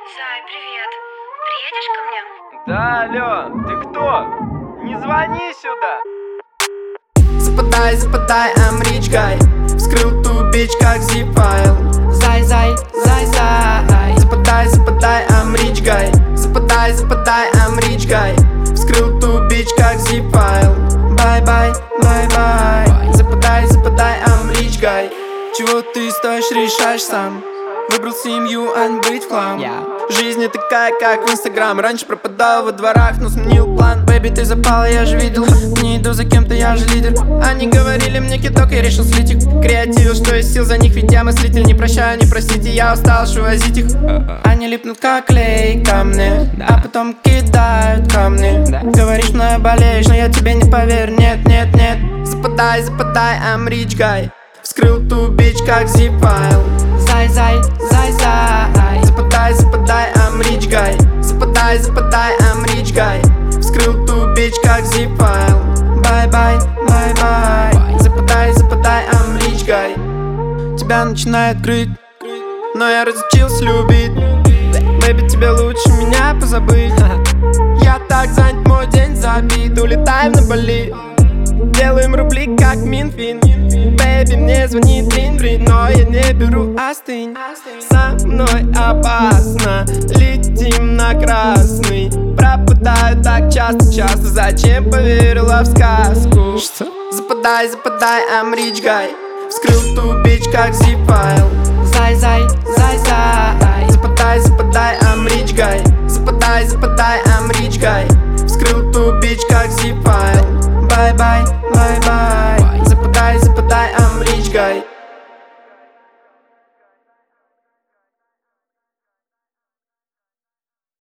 Зай, привет. Приедешь ко мне? Да, алло, ты кто? Не звони сюда! Западай, западай, I'm rich guy. Вскрыл ту бич как zip-файл. Зай, зай, зай, зай. Западай, западай, I'm rich guy. Западай, западай, I'm rich guy. Вскрыл ту бич как zip-файл. Бай-бай, бай-бай. Западай, западай, I'm rich guy. Чего ты стоишь, решаешь сам. Выбрал семью, а не быть в хлам. Жизнь не такая, как в Инстаграм. Раньше пропадал во дворах, но сменил план. Бэби, ты запала, я же видел. Не иду за кем-то, я же лидер. Они говорили мне кидок, я решил слить их. Креативил, что есть сил за них, ведь я мыслитель. Не прощаю, не простите, я устал возить их. Они липнут как клей ко мне, а потом кидают камни. Говоришь, мною болеешь, но я тебе не поверю. Нет, нет, нет. Западай, западай, I'm rich guy. Вскрыл ту бич как zip-файл. Зай, зай, зай, зай. Западай, западай, I'm rich guy. Западай, западай, I'm rich guy. Вскрыл ту бич как zip-файл. Бай-бай, бай-бай. Западай, западай, I'm rich guy. Тебя начинает крыть, но я разучился любить. Бэби, тебе лучше меня позабыть. Я так занят, мой день забит. Улетаем на Бали. Делаем рубли, как Минфин. Бэби, мне звонит рин-рин, но я не беру, остынь. Со мной опасно, летим на красный. Пропадаю так часто, зачем поверила в сказку? Что? Западай, западай, I'm rich guy. Вскрыл ту бич как zip-файл. Зай, зай, зай, зай. Западай, западай, I'm rich guy. Западай, западай, I'm rich guy. Вскрыл ту бич как zip-файл. Бай-бай.